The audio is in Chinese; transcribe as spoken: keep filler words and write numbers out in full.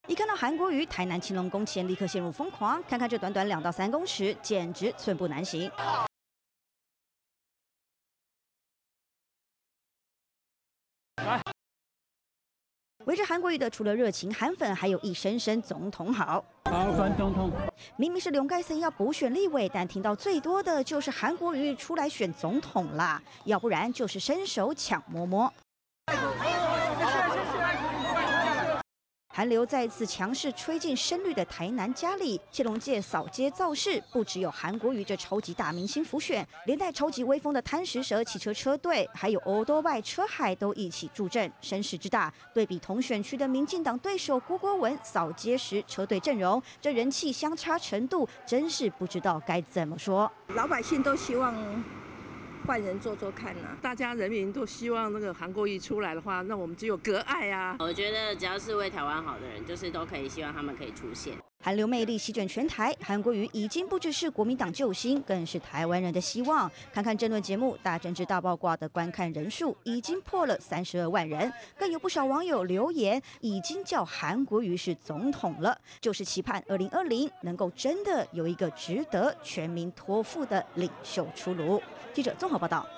一看到韩国瑜，台南青龙宫前立刻陷入疯狂。看看这短短两到三公尺，简直寸步难行。围着韩国瑜的除了热情韩粉，还有一声声总统好。 好，关总统。 明明是龙盖森要补选立委，但听到最多的就是韩国瑜出来选总统啦，要不然就是伸手抢摸摸。韩流再次强势吹进深绿的台南佳丽，谢龙介扫街造势，不只有韩国瑜这超级大明星辅选，连带超级威风的贪食蛇汽车车队，还有欧多拜车海都一起助阵，声势之大，对比同选区的民进党对手郭国文扫街时车队阵容，这人气相差程度，真是不知道该怎么说。 老百姓都希望换人做做看呐、啊， 大家人民都希望那个韩国瑜出来的话，那我们只有隔爱啊。 我觉得只要是为台湾好的人，就是都可以希望他们可以出现。 韩流魅力席卷全台，韩国瑜已经不只是国民党救星，更是台湾人的希望。看看政论节目《大政治大爆卦》的观看人数已经破了三十二万人，更有不少网友留言已经叫韩国瑜是总统了，就是期盼二零二零能够真的有一个值得全民托付的领袖出炉。记者综合报道。